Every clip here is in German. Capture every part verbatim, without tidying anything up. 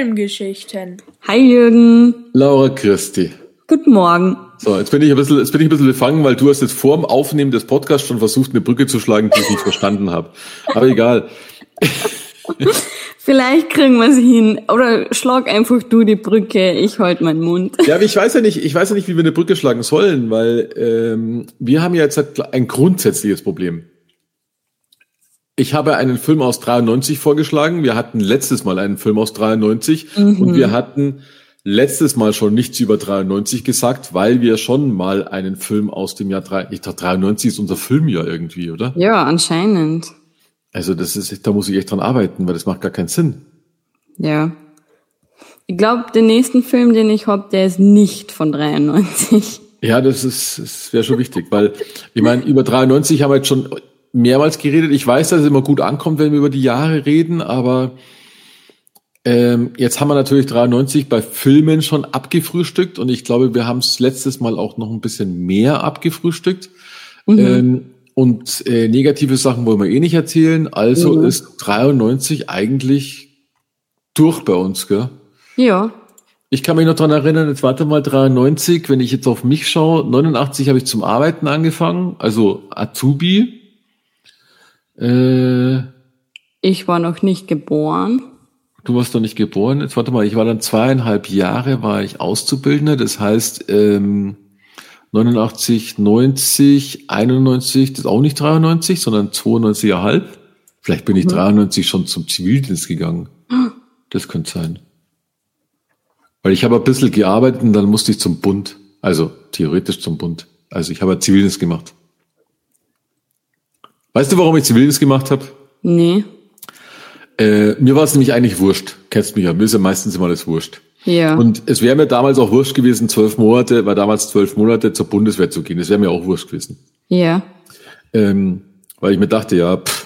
Filmgeschichten. Hi Jürgen. Laura Christi. Guten Morgen. So, jetzt bin ich ein bisschen, jetzt bin ich ein bisschen befangen, weil du hast jetzt vor dem Aufnehmen des Podcasts schon versucht, eine Brücke zu schlagen, die ich nicht verstanden habe. Aber egal. Vielleicht kriegen wir sie hin. Oder schlag einfach du die Brücke, ich halte meinen Mund. Ja, aber ich weiß ja nicht, ich weiß ja nicht, wie wir eine Brücke schlagen sollen, weil ähm, wir haben ja jetzt ein grundsätzliches Problem. Ich habe einen Film aus dreiundneunzig vorgeschlagen. Wir hatten letztes Mal einen Film aus dreiundneunzig mhm. und wir hatten letztes Mal schon nichts über dreiundneunzig gesagt, weil wir schon mal einen Film aus dem Jahr drei, ich dachte, dreiundneunzig ist unser Filmjahr irgendwie, oder? Ja, anscheinend. Also das ist, da muss ich echt dran arbeiten, weil das macht gar keinen Sinn. Ja. Ich glaube, den nächsten Film, den ich hab, der ist nicht von dreiundneunzig. Ja, das ist, das wäre schon wichtig, weil ich meine, über dreiundneunzig haben wir jetzt schon mehrmals geredet. Ich weiß, dass es immer gut ankommt, wenn wir über die Jahre reden, aber ähm, jetzt haben wir natürlich dreiundneunzig bei Filmen schon abgefrühstückt und ich glaube, wir haben es letztes Mal auch noch ein bisschen mehr abgefrühstückt. Mhm. Ähm, und äh, negative Sachen wollen wir eh nicht erzählen, also mhm. ist dreiundneunzig eigentlich durch bei uns, gell? Ja. Ich kann mich noch dran erinnern, jetzt warte mal, dreiundneunzig, wenn ich jetzt auf mich schaue, neunundachtzig habe ich zum Arbeiten angefangen, also Azubi. Äh, ich war noch nicht geboren. Du warst noch nicht geboren. Jetzt warte mal, ich war dann zweieinhalb Jahre, war ich Auszubildender. Das heißt, ähm, neunundachtzig, neunzig, einundneunzig, das ist auch nicht dreiundneunzig, sondern zweiundneunzig Komma fünf. Vielleicht bin ich mhm. dreiundneunzig schon zum Zivildienst gegangen. Das könnte sein. Weil ich habe ein bisschen gearbeitet und dann musste ich zum Bund. Also theoretisch zum Bund. Also ich habe einen Zivildienst gemacht. Weißt du, warum ich Zivildienst gemacht habe? Nee. Äh, mir war es nämlich eigentlich wurscht. Kennst mich ja, mir ist ja meistens immer alles wurscht. Ja. Und es wäre mir damals auch wurscht gewesen, zwölf Monate, weil damals zwölf Monate zur Bundeswehr zu gehen. Das wäre mir auch wurscht gewesen. Ja. Ähm, weil ich mir dachte, ja, pff.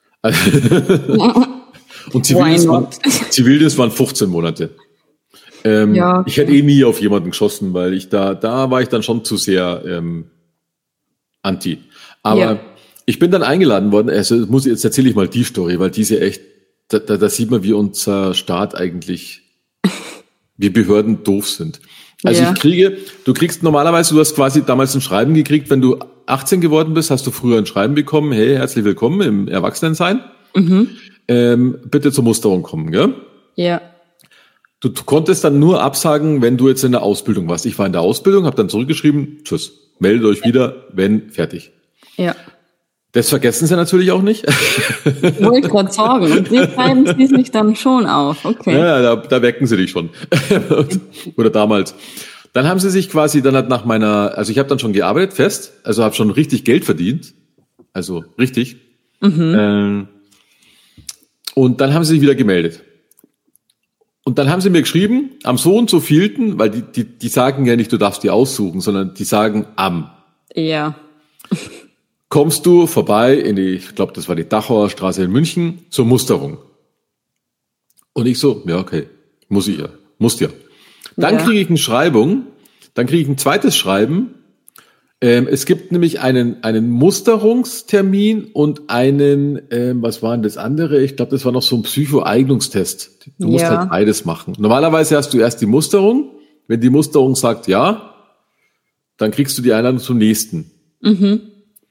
Und Zivildienst waren, Zivildienst waren fünfzehn Monate. Ähm, ja, okay. Ich hätte eh nie auf jemanden geschossen, weil ich da, da war ich dann schon zu sehr ähm, anti. Aber ja. Ich bin dann eingeladen worden, also muss jetzt erzähle ich mal die Story, weil diese echt, da, da, da sieht man, wie unser Staat eigentlich, wie Behörden doof sind. Also ja. ich kriege, du kriegst normalerweise, du hast quasi damals ein Schreiben gekriegt, wenn du achtzehn geworden bist, hast du früher ein Schreiben bekommen, hey, herzlich willkommen im Erwachsenensein, mhm. ähm, bitte zur Musterung kommen, gell? Ja. Du, du konntest dann nur absagen, wenn du jetzt in der Ausbildung warst. Ich war in der Ausbildung, habe dann zurückgeschrieben, tschüss, meldet euch wieder, wenn, fertig. Ja. Das vergessen sie natürlich auch nicht. Wollte ich gerade sagen. Und die schreiben sie sich dann schon auf. Okay. Ja, da, da wecken sie dich schon. Oder damals. Dann haben sie sich quasi, dann hat nach meiner, also ich habe dann schon gearbeitet, fest, also habe schon richtig Geld verdient. Also richtig. Mhm. Ähm, und dann haben sie sich wieder gemeldet. Und dann haben sie mir geschrieben, am so und so vielten, weil die, die, die sagen ja nicht, du darfst die aussuchen, sondern die sagen am. Ja. Kommst du vorbei in die, ich glaube, das war die Dachauer Straße in München, zur Musterung. Und ich so, ja, okay, muss ich ja, muss ja. Dann ja. kriege ich eine Schreibung, dann kriege ich ein zweites Schreiben. Ähm, es gibt nämlich einen einen Musterungstermin und einen, ähm, was war denn das andere? Ich glaube, das war noch so ein Psychoeignungstest. Du musst ja. halt beides machen. Normalerweise hast du erst die Musterung. Wenn die Musterung sagt ja, dann kriegst du die Einladung zum nächsten. Mhm.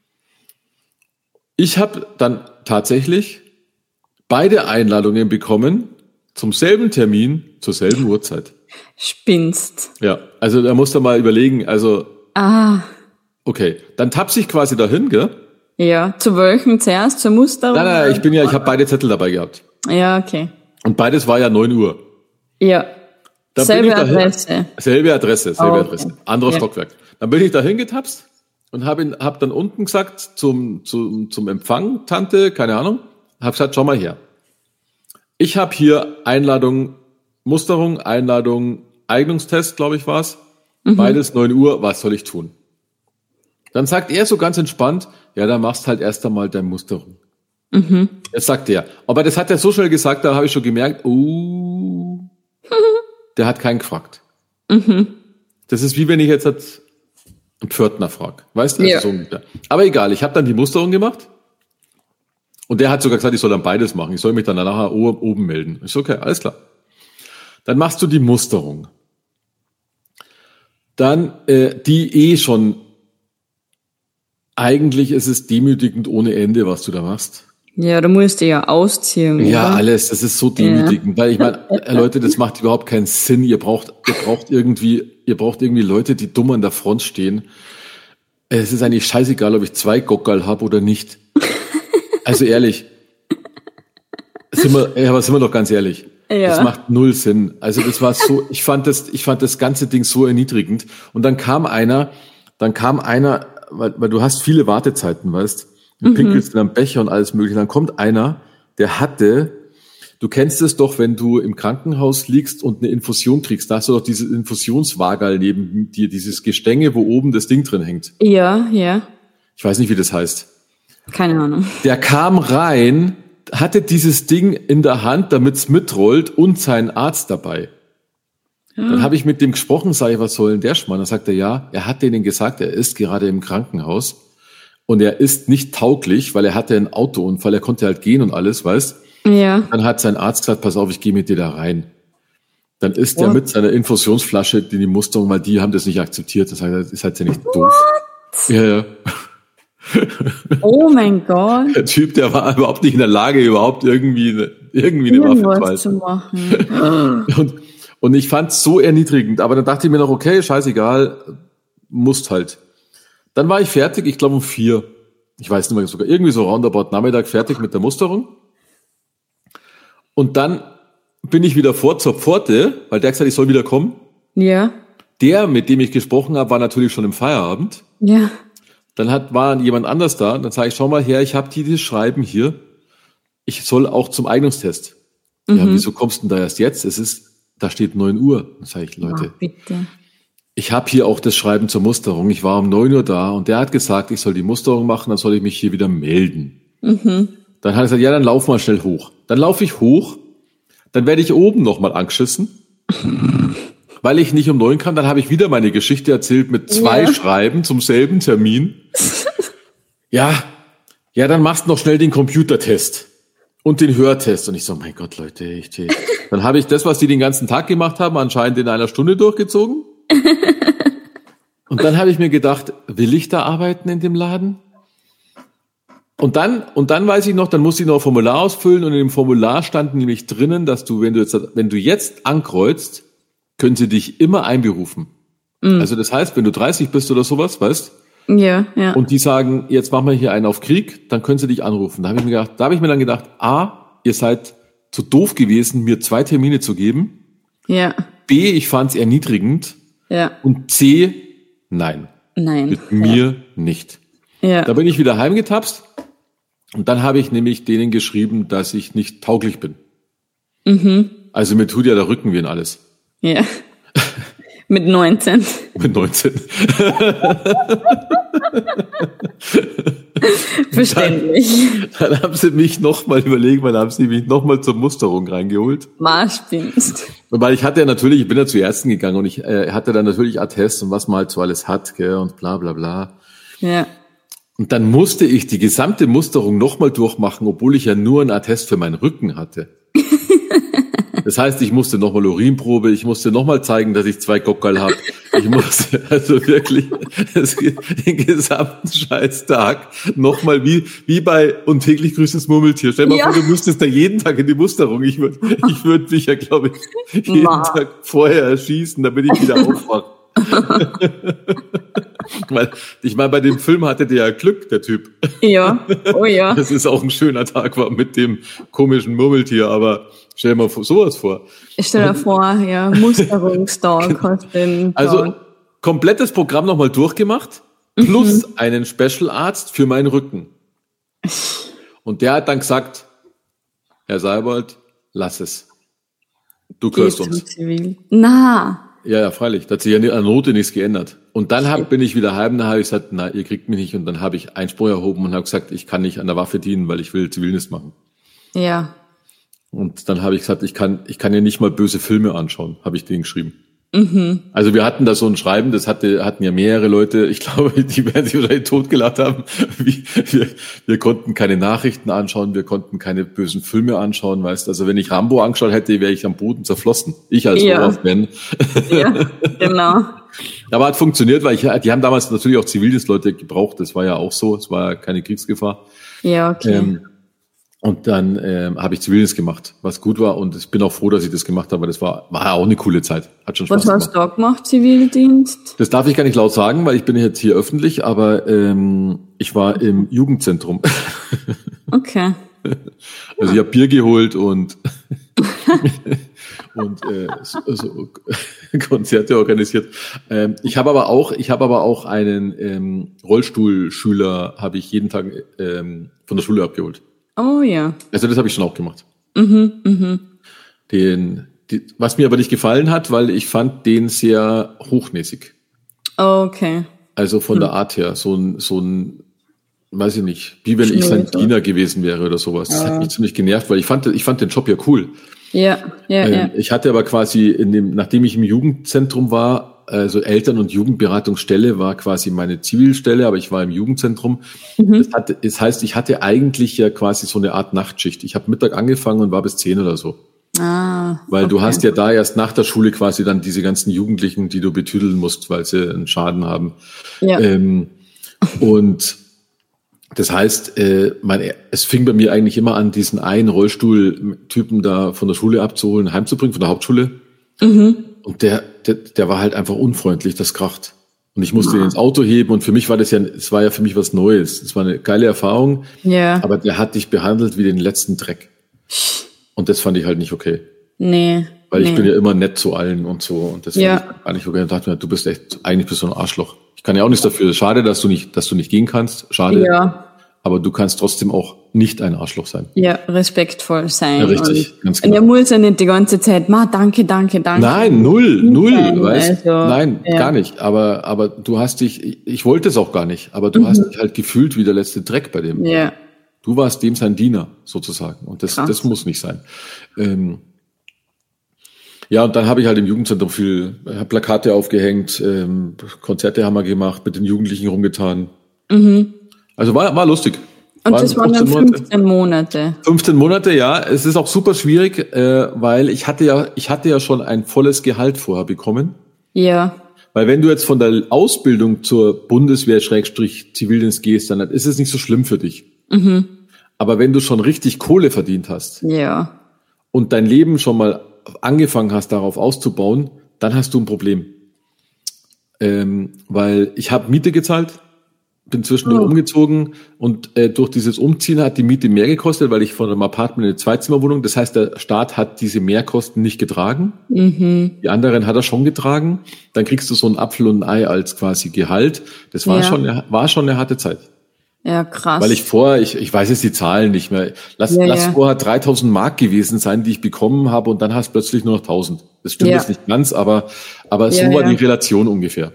Ich habe dann tatsächlich beide Einladungen bekommen zum selben Termin, zur selben Uhrzeit. Spinnst. Ja, also da musst du mal überlegen, also ah. okay, dann tapse ich quasi dahin, gell? Ja, zu welchen zuerst, zur Musterung? Nein, nein, ich bin ja, ich habe beide Zettel dabei gehabt. Ja, okay. Und beides war ja neun Uhr. Ja, dann selbe Adresse. Selbe Adresse, selbe oh, okay. Adresse, anderes ja. Stockwerk. Dann bin ich dahin getapst. Und habe hab dann unten gesagt zum, zum, zum Empfang, Tante, keine Ahnung, habe gesagt, schau mal her. Ich habe hier Einladung, Musterung, Einladung, Eignungstest, glaube ich, war's. Mhm. Beides neun Uhr, was soll ich tun? Dann sagt er so ganz entspannt, ja, dann machst halt erst einmal deine Musterung. Mhm. Das sagt er. Aber das hat er so schnell gesagt, da habe ich schon gemerkt, oh, der hat keinen gefragt. Mhm. Das ist wie wenn ich jetzt halt ein Pförtner frag, weißt du? Also ja. so ungefähr. Aber egal, ich habe dann die Musterung gemacht und der hat sogar gesagt, ich soll dann beides machen. Ich soll mich dann nachher oben melden. Ich so, okay, alles klar. Dann machst du die Musterung. Dann, äh, die eh schon, eigentlich ist es demütigend ohne Ende, was du da machst. Ja, du musst dich ja ausziehen. Ja, oder? alles, das ist so demütigend, ja. Weil ich meine, Leute, das macht überhaupt keinen Sinn. Ihr braucht, ihr braucht irgendwie, ihr braucht irgendwie Leute, die dumm an der Front stehen. Es ist eigentlich scheißegal, ob ich zwei Gockerl habe oder nicht. Also ehrlich. Sind wir, ja, aber sind wir doch ganz ehrlich. Ja. Das macht null Sinn. Also das war so, ich fand das, ich fand das ganze Ding so erniedrigend. Und dann kam einer, dann kam einer, weil, weil du hast viele Wartezeiten, weißt, du mhm. pinkelst in einem Becher und alles mögliche. Dann kommt einer, der hatte, du kennst es doch, wenn du im Krankenhaus liegst und eine Infusion kriegst, da hast du doch dieses Infusionswagerl neben dir, dieses Gestänge, wo oben das Ding drin hängt. Ja, ja. Ich weiß nicht, wie das heißt. Keine Ahnung. Der kam rein, hatte dieses Ding in der Hand, damit es mitrollt und seinen Arzt dabei. Ja. Dann habe ich mit dem gesprochen, sage ich, was soll denn der Schmarrn? Dann sagt er, ja, er hat denen gesagt, er ist gerade im Krankenhaus und er ist nicht tauglich, weil er hatte einen Autounfall, er konnte halt gehen und alles, weißt? Ja. Dann hat sein Arzt gesagt, pass auf, ich gehe mit dir da rein. Dann ist What? er mit seiner Infusionsflasche in die Musterung, weil die haben das nicht akzeptiert. Das heißt, ist halt ja nicht doof. What? Ja, ja. Oh mein Gott. Der Typ, der war überhaupt nicht in der Lage, überhaupt irgendwie eine, irgendwie eine Waffe zu machen. und, und ich fand's so erniedrigend. Aber dann dachte ich mir noch, okay, scheißegal, musst halt. Dann war ich fertig, ich glaube um vier. Ich weiß nicht mehr, sogar irgendwie so roundabout Nachmittag fertig mit der Musterung. Und dann bin ich wieder vor zur Pforte, weil der gesagt hat, ich soll wieder kommen. Ja. Der, mit dem ich gesprochen habe, war natürlich schon im Feierabend. Ja. Dann hat, war jemand anders da. Dann sage ich, schau mal her, ich habe dieses Schreiben hier. Ich soll auch zum Eignungstest. Mhm. Ja, wieso kommst du denn da erst jetzt? Es ist, da steht neun Uhr. Dann sage ich, Leute, Ach, bitte. Ich habe hier auch das Schreiben zur Musterung. Ich war um neun Uhr da und der hat gesagt, ich soll die Musterung machen, dann soll ich mich hier wieder melden. Mhm. Dann hat er gesagt, ja, dann lauf mal schnell hoch. Dann laufe ich hoch, dann werde ich oben nochmal angeschissen, weil ich nicht um neun kann. Dann habe ich wieder meine Geschichte erzählt mit zwei ja. Schreiben zum selben Termin. Ja, ja, dann machst du noch schnell den Computertest und den Hörtest. Und ich so, mein Gott, Leute, ich, dann habe ich das, was die den ganzen Tag gemacht haben, anscheinend in einer Stunde durchgezogen. Und dann habe ich mir gedacht, will ich da arbeiten in dem Laden? Und dann, und dann weiß ich noch, dann musste ich noch ein Formular ausfüllen und in dem Formular stand nämlich drinnen, dass du, wenn du jetzt, wenn du jetzt ankreuzt, können sie dich immer einberufen. Mhm. Also das heißt, wenn du dreißig bist oder sowas, weißt? Ja, ja. Und die sagen, jetzt machen wir hier einen auf Krieg, dann können sie dich anrufen. Da habe ich mir gedacht, da habe ich mir dann gedacht, A, ihr seid zu doof gewesen, mir zwei Termine zu geben. Ja. B, ich fand es erniedrigend. Ja. Und C, nein. Nein. Mit mir ja. nicht. Ja. Da bin ich wieder heimgetapst und dann habe ich nämlich denen geschrieben, dass ich nicht tauglich bin. Mhm. Also mir tut ja der Rücken weh und alles. Ja. Mit neunzehn. Mit neunzehn. Verständlich. Dann, dann haben sie mich nochmal überlegt, dann haben sie mich nochmal zur Musterung reingeholt. Marschpinst. Weil ich hatte ja natürlich, ich bin ja zu Ärzten gegangen und ich äh, hatte dann natürlich Attest und was man halt so alles hat, gell, und bla bla bla. Ja. Und dann musste ich die gesamte Musterung nochmal durchmachen, obwohl ich ja nur einen Attest für meinen Rücken hatte. Das heißt, ich musste nochmal Urinprobe, ich musste nochmal zeigen, dass ich zwei Gockerl habe. Ich musste also wirklich das, den gesamten Scheißtag nochmal wie wie bei Und täglich grüßt das Murmeltier. Stell dir ja. mal vor, du müsstest da jeden Tag in die Musterung. Ich würde ich würd mich ja, glaube ich, jeden Ma. Tag vorher erschießen, damit ich wieder aufwache. Weil, ich meine, bei dem Film hatte der ja Glück, der Typ. Ja, oh ja. Das ist auch ein schöner Tag war mit dem komischen Murmeltier, aber stell dir mal sowas vor. Stell dir vor, ja, Musterungstag hast den Tag. Also, komplettes Programm nochmal durchgemacht, plus mhm. einen Special-Arzt für meinen Rücken. Und der hat dann gesagt, Herr Seibold, lass es. Du gehörst uns. Zivil. Na. Ja, ja, freilich. Da hat sich ja an der Note nichts geändert. Und dann hab, bin ich wieder heim, da habe ich gesagt, na, ihr kriegt mich nicht. Und dann habe ich Einspruch erhoben und habe gesagt, ich kann nicht an der Waffe dienen, weil ich will Zivildienst machen. Ja. Und dann habe ich gesagt, ich kann, ich kann ja nicht mal böse Filme anschauen, habe ich denen geschrieben. Mhm. Also wir hatten da so ein Schreiben, das hatte, hatten ja mehrere Leute, ich glaube, die werden sich wahrscheinlich totgelacht haben. Wir, wir konnten keine Nachrichten anschauen, wir konnten keine bösen Filme anschauen, weißt du. Also wenn ich Rambo angeschaut hätte, wäre ich am Boden zerflossen. Ich als Ja. Horror-Fan. Ja, genau. Aber hat funktioniert, weil ich, die haben damals natürlich auch Zivildienstleute gebraucht, das war ja auch so, es war ja keine Kriegsgefahr. Ja, okay. Ähm, Und dann ähm, habe ich Zivildienst gemacht, was gut war. Und ich bin auch froh, dass ich das gemacht habe, weil das war, war auch eine coole Zeit. Hat schon Spaß Was gemacht. hast du da gemacht, Zivildienst? Das darf ich gar nicht laut sagen, weil ich bin jetzt hier öffentlich, aber ähm, ich war im Jugendzentrum. Okay. Also ich habe Bier geholt und und äh, so, so Konzerte organisiert. Ähm, ich habe aber auch, ich habe aber auch einen ähm, Rollstuhlschüler, habe ich jeden Tag ähm, von der Schule abgeholt. Oh ja. Also das habe ich schon auch gemacht. Mhm, mhm. Den, die, was mir aber nicht gefallen hat, weil ich fand den sehr hochnäsig. Okay. Also von der Art her, so ein, so ein, weiß ich nicht, wie wenn ich sein Schnösel. Diener gewesen wäre oder sowas. Das hat mich ziemlich genervt, weil ich fand, ich fand den Job ja cool. Ja, ja, Ähm, ja. Ich hatte aber quasi in dem, nachdem ich im Jugendzentrum war, also Eltern- und Jugendberatungsstelle war quasi meine Zivilstelle, aber ich war im Jugendzentrum. Mhm. Das, hatte, das heißt, ich hatte eigentlich ja quasi so eine Art Nachtschicht. Ich habe Mittag angefangen und war bis zehn oder so. Ah, Weil du okay. hast ja da erst nach der Schule quasi dann diese ganzen Jugendlichen, die du betüdeln musst, weil sie einen Schaden haben. Ja. Ähm, und das heißt, äh, mein, es fing bei mir eigentlich immer an, diesen einen Rollstuhltypen da von der Schule abzuholen, heimzubringen, von der Hauptschule. Mhm. Und der, der, der war halt einfach unfreundlich, das kracht. Und ich musste ihn ins Auto heben und für mich war das ja, es war ja für mich was Neues. Es war eine geile Erfahrung, Ja. aber der hat dich behandelt wie den letzten Dreck. Und das fand ich halt nicht okay. Nee. Weil nee. ich bin ja immer nett zu allen und so. Und das Ja. fand ich gar nicht okay. Und dachte mir, du bist echt, eigentlich bist du ein Arschloch. Ich kann ja auch nichts dafür. Schade, dass du nicht, dass du nicht gehen kannst. Schade. Ja. Aber du kannst trotzdem auch nicht ein Arschloch sein. Ja, respektvoll sein. Ja, richtig, Und, ganz und er genau. muss ja nicht die ganze Zeit, ma, danke, danke, danke. Nein, null, null, Nein, weißt also, Nein, ja. gar nicht. Aber, aber du hast dich, ich, ich wollte es auch gar nicht, aber du Mhm. hast dich halt gefühlt wie der letzte Dreck bei dem. Ja. Du warst dem sein Diener, sozusagen. Und das, Krass. das muss nicht sein. Ähm, ja, und dann habe ich halt im Jugendzentrum viel hab Plakate aufgehängt, ähm, Konzerte haben wir gemacht, mit den Jugendlichen rumgetan. Mhm. Also war, war lustig. Und das waren dann fünfzehn Monate. fünfzehn Monate. fünfzehn Monate, ja. Es ist auch super schwierig, äh, weil ich hatte ja, ich hatte ja schon ein volles Gehalt vorher bekommen. Ja. Weil wenn du jetzt von der Ausbildung zur Bundeswehr-Zivildienst gehst, dann ist es nicht so schlimm für dich. Mhm. Aber wenn du schon richtig Kohle verdient hast Ja. und dein Leben schon mal angefangen hast, darauf auszubauen, dann hast du ein Problem. Ähm, weil ich habe Miete gezahlt, bin zwischendurch Oh. umgezogen und äh, durch dieses Umziehen hat die Miete mehr gekostet, weil ich von einem Apartment in eine Zweizimmerwohnung, das heißt, der Staat hat diese Mehrkosten nicht getragen. Mhm. Die anderen hat er schon getragen. Dann kriegst du so ein Apfel und ein Ei als quasi Gehalt. Das war Ja. schon, eine- war schon eine harte Zeit. Ja, krass. Weil ich vorher, ich, ich weiß jetzt die Zahlen nicht mehr. Lass, Ja, lass ja. vorher dreitausend Mark gewesen sein, die ich bekommen habe, und dann hast du plötzlich nur noch tausend. Das stimmt Ja. jetzt nicht ganz, aber, aber so Ja, war ja. die Relation ungefähr.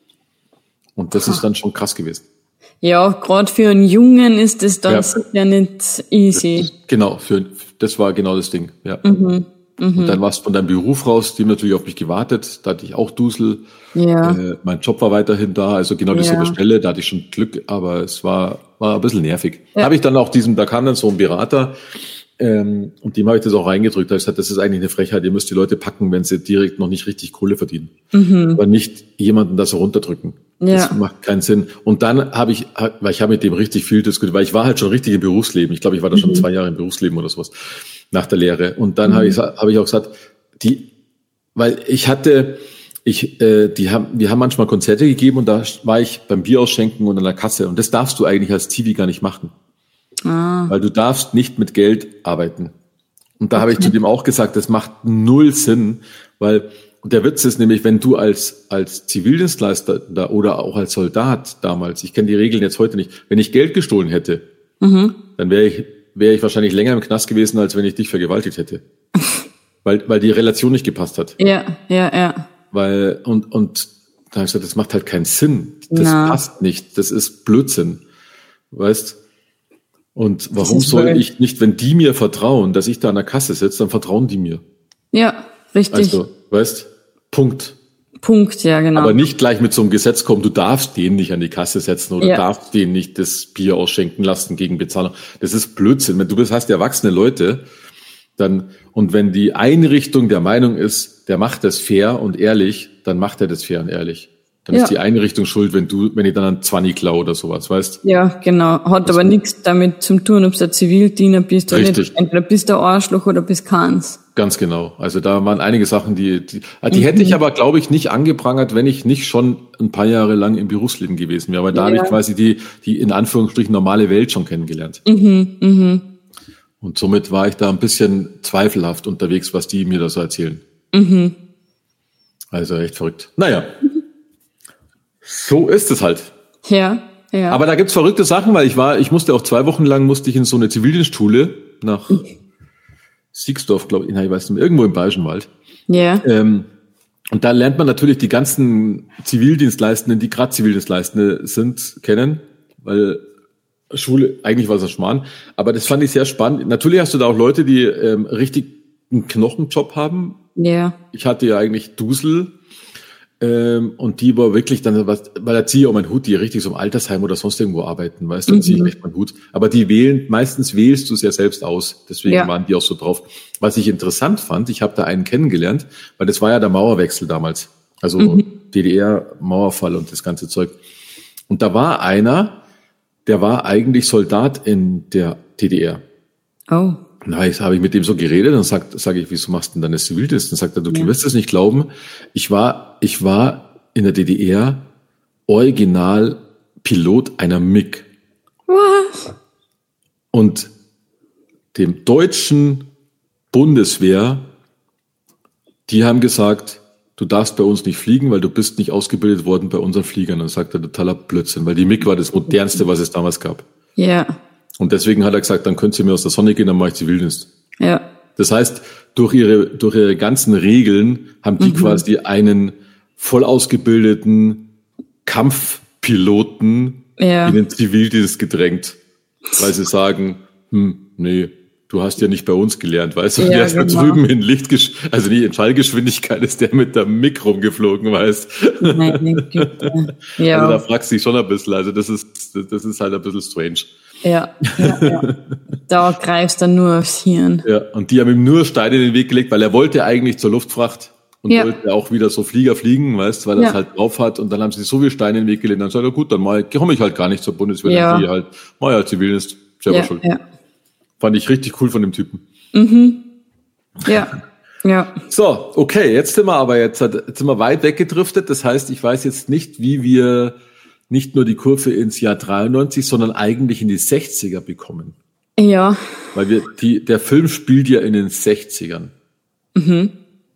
Und das ist dann schon krass gewesen. Ja, gerade für einen Jungen ist das dann Ja. sicher nicht easy. Genau, für, das war genau das Ding, ja. Mhm. Und dann warst du von deinem Beruf raus, die haben natürlich auf mich gewartet, da hatte ich auch Dusel. Ja. Äh, mein Job war weiterhin da, also genau dieselbe Ja. Stelle, da hatte ich schon Glück, aber es war, war ein bisschen nervig. Ja. Da habe ich dann auch diesen, da kam dann so ein Berater, ähm, und dem habe ich das auch reingedrückt, da habe ich gesagt, das ist eigentlich eine Frechheit, ihr müsst die Leute packen, wenn sie direkt noch nicht richtig Kohle verdienen. Aber nicht jemanden das so runterdrücken. Das Ja. macht keinen Sinn. Und dann habe ich, weil ich habe mit dem richtig viel diskutiert, weil ich war halt schon richtig im Berufsleben. Ich glaube, ich war da schon zwei Jahre im Berufsleben oder sowas nach der Lehre. Und dann habe ich, habe ich auch gesagt, die, weil ich hatte, ich, äh, die haben, wir haben manchmal Konzerte gegeben und da war ich beim Bierausschenken und an der Kasse. Und das darfst du eigentlich als Zivi gar nicht machen. Ah. Weil du darfst nicht mit Geld arbeiten. Und da habe ich zu dem auch gesagt, das macht null Sinn, weil, und der Witz ist nämlich, wenn du als, als Zivildienstleister da, oder auch als Soldat damals, ich kenne die Regeln jetzt heute nicht, wenn ich Geld gestohlen hätte, Mhm. dann wäre ich, wäre ich wahrscheinlich länger im Knast gewesen, als wenn ich dich vergewaltigt hätte. weil, weil die Relation nicht gepasst hat. Ja, ja, ja. Weil, und, und da habe ich gesagt, das macht halt keinen Sinn. Das Na. passt nicht. Das ist Blödsinn. Weißt? Und warum ist soll blöd. ich nicht, wenn die mir vertrauen, dass ich da an der Kasse sitze, dann vertrauen die mir. Ja, richtig. Also, weißt? Punkt. Punkt, ja, genau. Aber nicht gleich mit so einem Gesetz kommen, du darfst den nicht an die Kasse setzen oder ja. darfst den nicht das Bier ausschenken lassen gegen Bezahlung. Das ist Blödsinn. Wenn du bist, hast erwachsene Leute, dann, und wenn die Einrichtung der Meinung ist, der macht das fair und ehrlich, dann macht er das fair und ehrlich. Dann ja. ist die Einrichtung schuld, wenn du, wenn ich dann einen Zwanni klau oder sowas, weißt? Ja, genau. Hat das aber nichts damit zu tun, ob du ein Zivildiener bist oder Richtig. nicht. Entweder bist du ein Arschloch oder bist keins. Ganz genau. Also da waren einige Sachen, die, die, die mhm. hätte ich aber, glaube ich, nicht angeprangert, wenn ich nicht schon ein paar Jahre lang im Berufsleben gewesen wäre. Aber da ja. habe ich quasi die, die in Anführungsstrichen normale Welt schon kennengelernt. Mhm, mhm. Und somit war ich da ein bisschen zweifelhaft unterwegs, was die mir da so erzählen. Mhm. Also echt verrückt. Naja. So ist es halt. Ja, ja. Aber da gibt's verrückte Sachen, weil ich war, ich musste auch zwei Wochen lang, musste ich in so eine Zivildienstschule nach Siegsdorf, glaube ich, nein, ich weiß nicht mehr, irgendwo im Bayerischen Wald. Ja. Ähm, und da lernt man natürlich die ganzen Zivildienstleistenden, die gerade Zivildienstleistende sind, kennen, weil Schule, eigentlich war es ein Schmarrn, aber das fand ich sehr spannend. Natürlich hast du da auch Leute, die ähm, richtig einen Knochenjob haben. Ja. Ich hatte ja eigentlich Dusel. Ähm, und die war wirklich dann, was, weil da ziehe ich auch meinen Hut, die richtig so im Altersheim oder sonst irgendwo arbeiten, weißt du, da ziehe ich echt meinen Hut. Aber die wählen, meistens wählst du es ja selbst aus, deswegen ja. waren die auch so drauf. Was ich interessant fand, ich habe da einen kennengelernt, weil das war ja der Mauerwechsel damals, also mhm. D D R, Mauerfall und das ganze Zeug. Und da war einer, der war eigentlich Soldat in der D D R. Oh. Na, jetzt habe ich mit dem so geredet, dann sag, sag ich, wieso machst du denn deine Zivildienst? Dann sagt er, du, ja. du wirst es nicht glauben. Ich war, ich war in der D D R original Pilot einer M I G. Was? Und dem deutschen Bundeswehr, die haben gesagt, du darfst bei uns nicht fliegen, weil du bist nicht ausgebildet worden bei unseren Fliegern. Dann sagt er, totaler Blödsinn, weil die M I G war das modernste, was es damals gab. Ja. Und deswegen hat er gesagt, dann könnt ihr mir aus der Sonne gehen, dann mache ich Zivildienst. Ja. Das heißt, durch ihre, durch ihre ganzen Regeln haben die mhm. quasi einen voll ausgebildeten Kampfpiloten ja. in den Zivildienst gedrängt, weil sie sagen, hm, nee, du hast ja nicht bei uns gelernt, weißt du, ja, der ist genau. da drüben in Lichtgesch, also die in Schallgeschwindigkeit ist der mit der M I G rumgeflogen, weißt du. Nein, ja. Also da fragst du dich schon ein bisschen, also das ist, das ist halt ein bisschen strange. Ja, ja, ja. Da greifst du nur aufs Hirn. Ja, und die haben ihm nur Steine in den Weg gelegt, weil er wollte eigentlich zur Luftfracht und ja. wollte auch wieder so Flieger fliegen, weißt, weil er es ja. halt drauf hat. Und dann haben sie so viel Steine in den Weg gelegt. Dann sagt er, gut, dann komme ich halt gar nicht zur Bundeswehr. Ja. Dann gehe ich halt, mach ja Zivildienst, selber ja, schuld. Ja. Fand ich richtig cool von dem Typen. Mhm. Ja, ja. So, okay, jetzt sind wir aber jetzt, jetzt sind wir weit weggedriftet. Das heißt, ich weiß jetzt nicht, wie wir nicht nur die Kurve ins Jahr dreiundneunzig, sondern eigentlich in die sechziger bekommen. Ja. Weil wir, die, der Film spielt ja in den sechzigern. Mhm.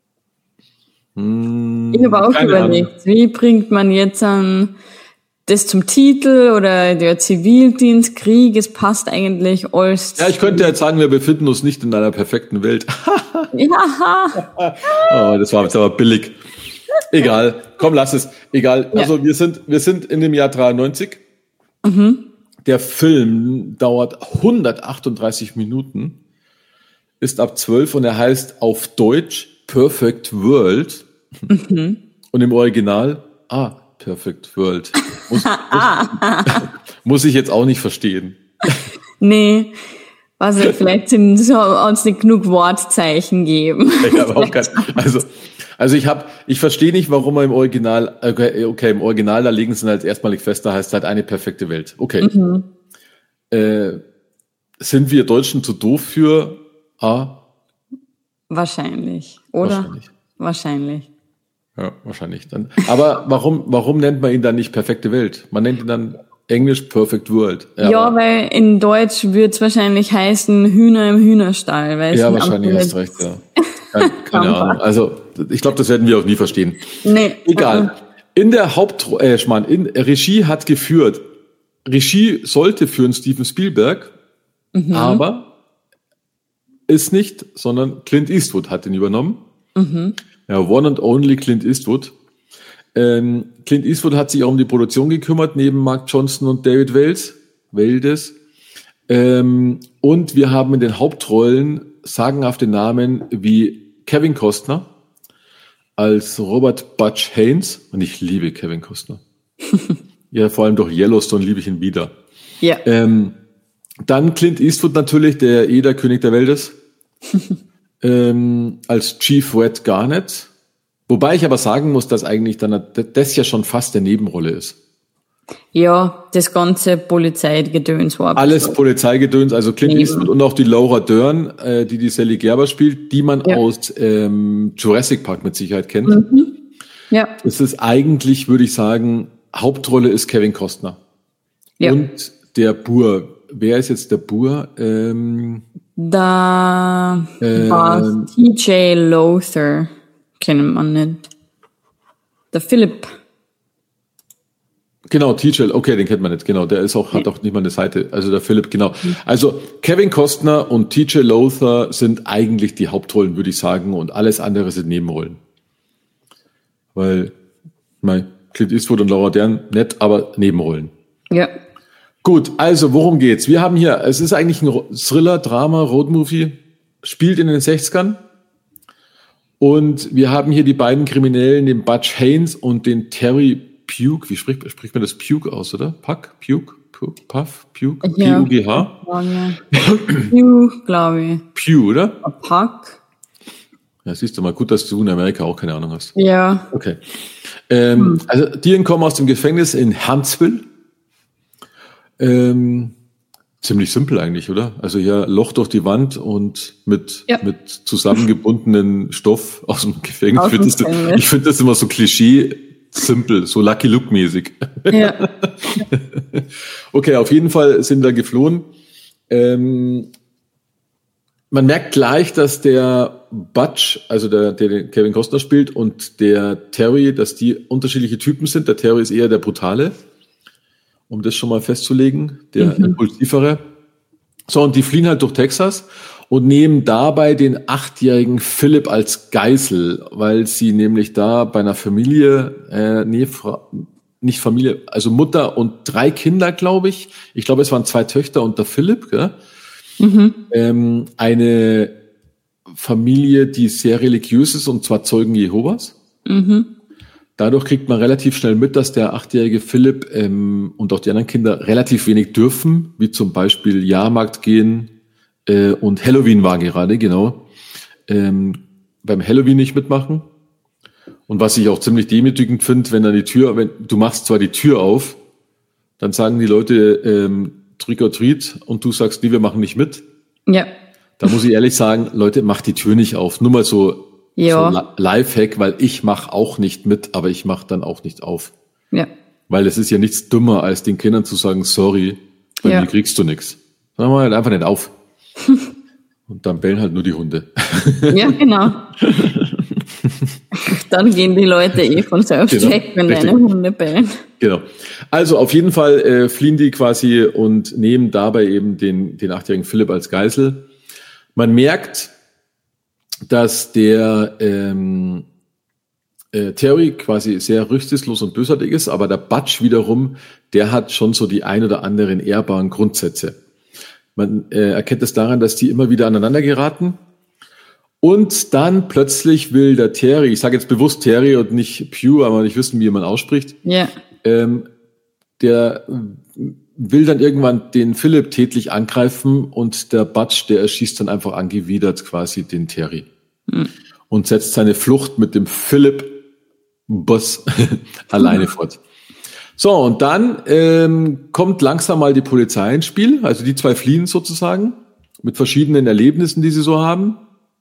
Hm, ich habe auch überlegt, Ahnung. Wie bringt man jetzt an das zum Titel oder der Zivildienst, Krieg, es passt eigentlich alles. Ja, ich könnte jetzt sagen, wir befinden uns nicht in einer perfekten Welt. Ja. Oh, das war jetzt aber billig. Egal, komm, lass es. Egal. Ja. Also wir sind, wir sind in dem Jahr dreiundneunzig. Mhm. Der Film dauert hundertachtunddreißig Minuten, ist ab zwölf und er heißt auf Deutsch Perfect World. Mhm. Und im Original, ah, Perfect World. Muss, muss, muss ich jetzt auch nicht verstehen. Nee. Also vielleicht sind so uns nicht genug Wortzeichen geben. Ich habe auch kein, also Also ich habe, ich verstehe nicht, warum er im Original, okay, okay, im Original, da legen sie halt erstmalig fest, da heißt halt eine perfekte Welt. Okay. Mhm. Äh, sind wir Deutschen zu doof für A? Wahrscheinlich, oder? Wahrscheinlich. Wahrscheinlich. Ja, wahrscheinlich. Dann. Aber warum, warum nennt man ihn dann nicht perfekte Welt? Man nennt ihn dann Englisch Perfect World. Ja, ja, weil in Deutsch wird es wahrscheinlich heißen Hühner im Hühnerstall. Weil ja, wahrscheinlich hast recht, ja. Keine, keine Ahnung. Also ich glaube, das werden wir auch nie verstehen. Nee. Egal. In der Haupt, äh, Schmarrn, in Regie hat geführt. Regie sollte führen Steven Spielberg, mhm. aber ist nicht, sondern Clint Eastwood hat ihn übernommen. Mhm. Ja, one and only Clint Eastwood. Ähm, Clint Eastwood hat sich auch um die Produktion gekümmert, neben Mark Johnson und David Wales, Waldes. Ähm, und wir haben in den Hauptrollen sagenhafte Namen wie Kevin Costner, als Robert Butch Haynes. Und ich liebe Kevin Costner. Ja, vor allem durch Yellowstone liebe ich ihn wieder. Ja. Ähm, dann Clint Eastwood natürlich, der eh der König der Welt ist. ähm, als Chief Red Garnet. Wobei ich aber sagen muss, dass eigentlich dann das ja schon fast der Nebenrolle ist. Ja, das ganze Polizeigedöns war. Alles Polizeigedöns, also Clint Neben. Eastwood und auch die Laura Dern, äh, die die Sally Gerber spielt, die man ja. aus ähm, Jurassic Park mit Sicherheit kennt. Mhm. Ja. Es ist eigentlich, würde ich sagen, Hauptrolle ist Kevin Costner. Ja. Und der Bur. Wer ist jetzt der Bur? Ähm, da äh, war T J Lothar, kennt man nicht. Der Philipp. Genau, T J, okay, den kennt man nicht, genau, der ist auch, hat auch nicht mal eine Seite, also der Philipp, genau. Also Kevin Costner und T J Lothar sind eigentlich die Hauptrollen, würde ich sagen, und alles andere sind Nebenrollen. Weil, mein Clint Eastwood und Laura Dern, nett, aber Nebenrollen. Ja. Gut, also worum geht's? Wir haben hier, es ist eigentlich ein Thriller, Drama, Roadmovie, spielt in den sechzigern. Und wir haben hier die beiden Kriminellen, den Butch Haynes und den Terry Pugh. Wie spricht, spricht man das Pugh aus, oder? Puck? Pugh? Puff? Pugh? Ja. P U G H? Pugh, glaube ich. Pugh, oder? Puck. Ja, siehst du mal, gut, dass du in Amerika auch keine Ahnung hast. Ja. Okay. Ähm, hm. Also, die kommen aus dem Gefängnis in Huntsville. Ähm, ziemlich simpel eigentlich, oder? Also hier Loch durch die Wand und mit ja. mit zusammengebundenen Stoff aus dem Gefängnis. Aus dem ich finde das, ich find das immer so Klischee, simpel, so Lucky Luke mäßig. Ja. Okay, auf jeden Fall sind da geflohen. Ähm, man merkt gleich, dass der Butch, also der, der den Kevin Costner spielt, und der Terry, dass die unterschiedliche Typen sind. Der Terry ist eher der Brutale, um das schon mal festzulegen, der mhm. impulsivere. So, und die fliehen halt durch Texas und nehmen dabei den achtjährigen Philipp als Geisel, weil sie nämlich da bei einer Familie, äh, nee, Fra- nicht Familie, also Mutter und drei Kinder, glaube ich. Ich glaube, es waren zwei Töchter und der Philipp, gell? Mhm. Ähm, eine Familie, die sehr religiös ist, und zwar Zeugen Jehovas. Mhm. Dadurch kriegt man relativ schnell mit, dass der achtjährige Philipp ähm, und auch die anderen Kinder relativ wenig dürfen, wie zum Beispiel Jahrmarkt gehen, äh, und Halloween war gerade, genau. Ähm, beim Halloween nicht mitmachen. Und was ich auch ziemlich demütigend finde, wenn dann die Tür, wenn du machst zwar die Tür auf, dann sagen die Leute ähm, Trick or Treat und du sagst, nee, wir machen nicht mit. Ja. Da muss ich ehrlich sagen, Leute, macht die Tür nicht auf. Nur mal so, ja. so Lifehack, weil ich mache auch nicht mit, aber ich mache dann auch nicht auf. Ja. Weil es ist ja nichts dümmer, als den Kindern zu sagen, sorry, bei ja. mir kriegst du nichts. Dann machen wir halt einfach nicht auf. Und dann bellen halt nur die Hunde. Ja, genau. Dann gehen die Leute eh von selbst genau, weg, wenn richtig. Deine Hunde bellen. Genau. Also auf jeden Fall äh, fliehen die quasi und nehmen dabei eben den, den achtjährigen Philipp als Geisel. Man merkt, dass der ähm, äh, Terry quasi sehr rücksichtslos und bösartig ist, aber der Butch wiederum, der hat schon so die ein oder anderen ehrbaren Grundsätze. Man äh, erkennt es daran, dass die immer wieder aneinander geraten. Und dann plötzlich will der Terry, ich sage jetzt bewusst Terry und nicht Pugh, aber nicht wissen, wie man ausspricht, yeah. ähm, der will dann irgendwann den Philipp tätlich angreifen und der Butch, der erschießt dann einfach angewidert quasi den Terry. Mhm. Und setzt seine Flucht mit dem Philipp-Boss alleine mhm. fort. So, und dann ähm, kommt langsam mal die Polizei ins Spiel, also die zwei fliehen sozusagen, mit verschiedenen Erlebnissen, die sie so haben.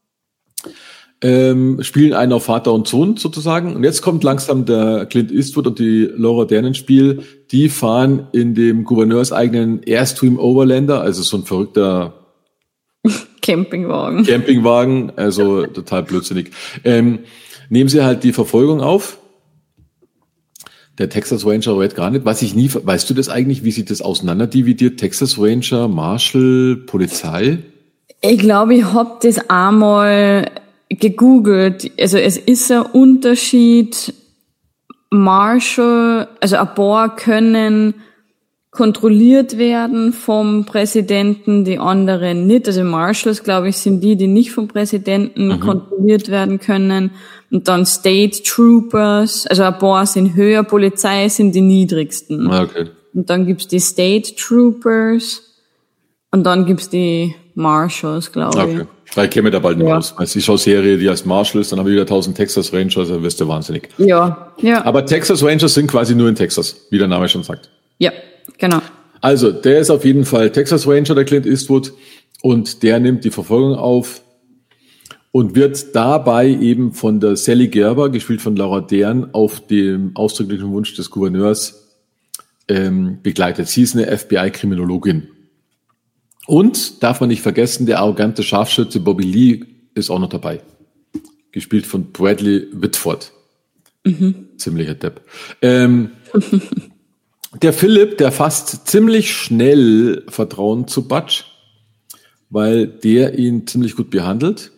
Ähm, spielen einen auf Vater und Sohn sozusagen. Und jetzt kommt langsam der Clint Eastwood und die Laura Dern ins Spiel. Die fahren in dem gouverneurseigenen Airstream Overlander, also so ein verrückter Campingwagen. Campingwagen, also total blödsinnig. Ähm, nehmen sie halt die Verfolgung auf. Der Texas Ranger Red Garnet, was ich nie, weißt du das eigentlich, wie sich das auseinanderdividiert? Texas Ranger, Marshal, Polizei? Ich glaube, ich hab das einmal gegoogelt. Also es ist ein Unterschied. Marshal, also ein paar können kontrolliert werden vom Präsidenten, die anderen nicht. Also Marshals, glaube ich, sind die, die nicht vom Präsidenten mhm. kontrolliert werden können. Und dann State Troopers, also ein paar sind höher, Polizei sind die niedrigsten. Okay. Und dann gibt's die State Troopers und dann gibt's die Marshals, glaube ich. Okay. Ich kenne mich da bald nicht ja. aus. Also ich schaue Serie, die heißt Marshals, dann habe ich wieder tausend Texas Rangers, dann wirst du wahnsinnig. Ja, ja. Aber Texas Rangers sind quasi nur in Texas, wie der Name schon sagt. Ja, genau. Also, der ist auf jeden Fall Texas Ranger, der Clint Eastwood, und der nimmt die Verfolgung auf und wird dabei eben von der Sally Gerber, gespielt von Laura Dern, auf dem ausdrücklichen Wunsch des Gouverneurs ähm, begleitet. Sie ist eine F B I-Kriminologin. Und, darf man nicht vergessen, der arrogante Scharfschütze Bobby Lee ist auch noch dabei. Gespielt von Bradley Whitford. Mhm. Ziemlicher Depp. Ähm, der Philipp, der fasst ziemlich schnell Vertrauen zu Butch, weil der ihn ziemlich gut behandelt.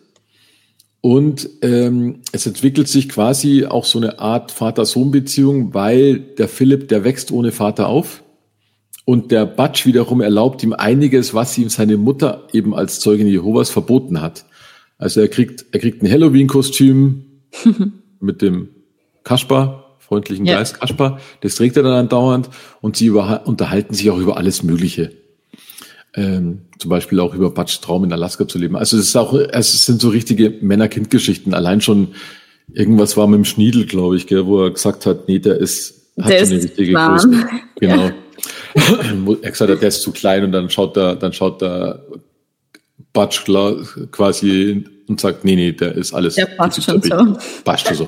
Und ähm, es entwickelt sich quasi auch so eine Art Vater-Sohn-Beziehung, weil der Philipp, der wächst ohne Vater auf. Und der Butch wiederum erlaubt ihm einiges, was ihm seine Mutter eben als Zeugin Jehovas verboten hat. Also er kriegt, er kriegt ein Halloween-Kostüm mit dem Kasper, freundlichen ja. Geist Kasper. Das trägt er dann andauernd und sie über, unterhalten sich auch über alles Mögliche. Ähm, zum Beispiel auch über Butchs Traum in Alaska zu leben. Also es ist auch, es sind so richtige Männer-Kind-Geschichten. Allein schon irgendwas war mit dem Schniedel, glaube ich, gell, wo er gesagt hat, nee, der ist, hat der schon eine richtige Größe. Genau. Ja. Er gesagt hat, der ist zu klein und dann schaut der, dann schaut der Butch quasi und sagt, nee, nee, der ist alles. Der passt schon so. Passt schon so.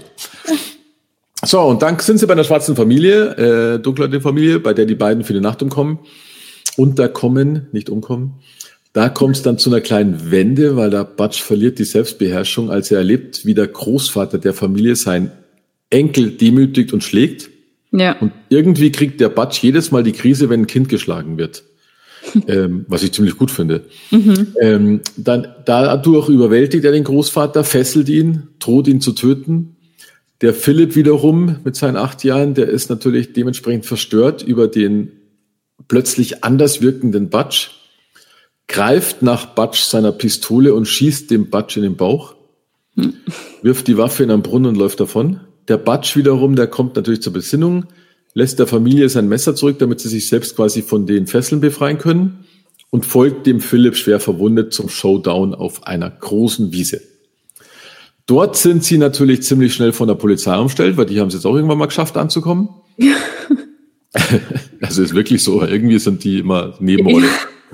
So, und dann sind sie bei einer schwarzen Familie, äh, dunkelhäutige Familie, bei der die beiden für die Nacht umkommen. Unterkommen, nicht umkommen. Da kommt es dann zu einer kleinen Wende, weil der Butch verliert die Selbstbeherrschung, als er erlebt, wie der Großvater der Familie seinen Enkel demütigt und schlägt. Ja. Und irgendwie kriegt der Butch jedes Mal die Krise, wenn ein Kind geschlagen wird. ähm, was ich ziemlich gut finde. Mhm. Ähm, dann, dadurch überwältigt er den Großvater, fesselt ihn, droht ihn zu töten. Der Philipp wiederum mit seinen acht Jahren, der ist natürlich dementsprechend verstört über den plötzlich anders wirkenden Butch, greift nach Butch seiner Pistole und schießt dem Butch in den Bauch, hm. wirft die Waffe in einen Brunnen und läuft davon. Der Butch wiederum, der kommt natürlich zur Besinnung, lässt der Familie sein Messer zurück, damit sie sich selbst quasi von den Fesseln befreien können und folgt dem Philipp schwer verwundet zum Showdown auf einer großen Wiese. Dort sind sie natürlich ziemlich schnell von der Polizei umstellt, weil die haben es jetzt auch irgendwann mal geschafft anzukommen. Ja. Also ist wirklich so, irgendwie sind die immer Nebenrolle.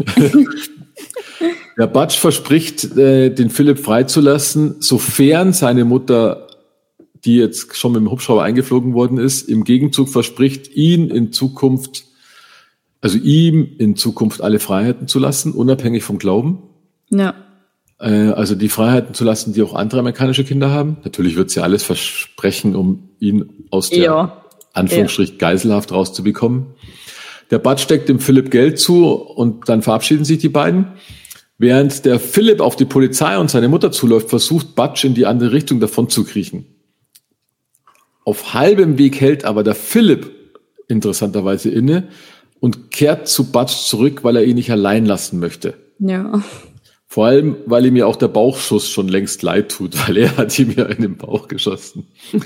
Der Butch verspricht, äh, den Philipp freizulassen, sofern seine Mutter, die jetzt schon mit dem Hubschrauber eingeflogen worden ist, im Gegenzug verspricht, ihn in Zukunft, also ihm in Zukunft alle Freiheiten zu lassen, unabhängig vom Glauben. Ja. Äh, also die Freiheiten zu lassen, die auch andere amerikanische Kinder haben. Natürlich wird sie alles versprechen, um ihn aus der ja. Anführungsstrich ja. Geiselhaft rauszubekommen. Der Butch steckt dem Philipp Geld zu und dann verabschieden sich die beiden. Während der Philipp auf die Polizei und seine Mutter zuläuft, versucht Butch in die andere Richtung davon zu kriechen. Auf halbem Weg hält aber der Philipp interessanterweise inne und kehrt zu Butch zurück, weil er ihn nicht allein lassen möchte. Ja. Vor allem, weil ihm ja auch der Bauchschuss schon längst leid tut, weil er hat ihm ja in den Bauch geschossen.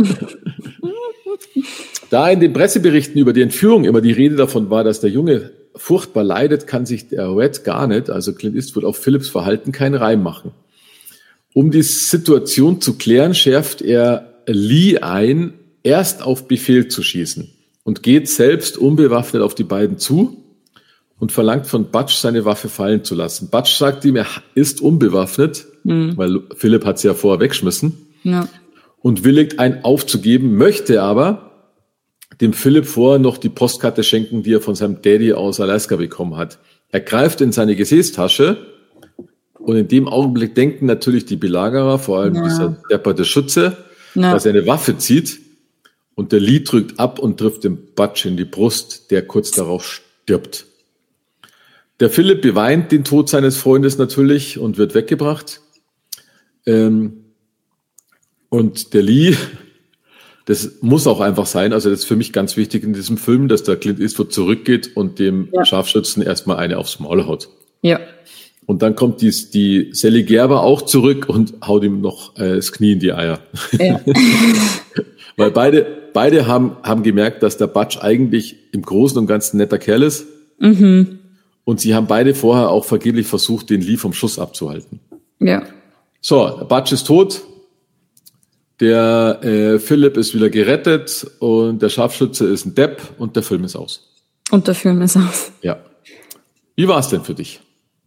Da in den Presseberichten über die Entführung immer die Rede davon war, dass der Junge furchtbar leidet, kann sich der Red Garnet, also Clint Eastwood, auf Philipps Verhalten keinen Reim machen. Um die Situation zu klären, schärft er Lee ein, erst auf Befehl zu schießen und geht selbst unbewaffnet auf die beiden zu und verlangt von Butch, seine Waffe fallen zu lassen. Butch sagt ihm, er ist unbewaffnet, mhm. weil Philipp hat sie ja vorher weggeschmissen, ja. und willigt ein aufzugeben, möchte aber dem Philipp vorher noch die Postkarte schenken, die er von seinem Daddy aus Alaska bekommen hat. Er greift in seine Gesäßtasche und in dem Augenblick denken natürlich die Belagerer, vor allem ja. dieser depperte Schütze, ja. dass er eine Waffe zieht und der Lee drückt ab und trifft den Butch in die Brust, der kurz darauf stirbt. Der Philipp beweint den Tod seines Freundes natürlich und wird weggebracht. Ähm, und der Lee Das muss auch einfach sein. Also das ist für mich ganz wichtig in diesem Film, dass der Clint Eastwood zurückgeht und dem ja. Scharfschützen erstmal eine aufs Maul haut. Ja. Und dann kommt die, die Sally Gerber auch zurück und haut ihm noch äh, das Knie in die Eier. Ja. Weil beide, beide haben, haben gemerkt, dass der Butch eigentlich im Großen und Ganzen ein netter Kerl ist. Mhm. Und sie haben beide vorher auch vergeblich versucht, den Lee vom Schuss abzuhalten. Ja. So, der Butch ist tot. Der äh, Philipp ist wieder gerettet und der Scharfschütze ist ein Depp und der Film ist aus. Und der Film ist aus. Ja. Wie war es denn für dich?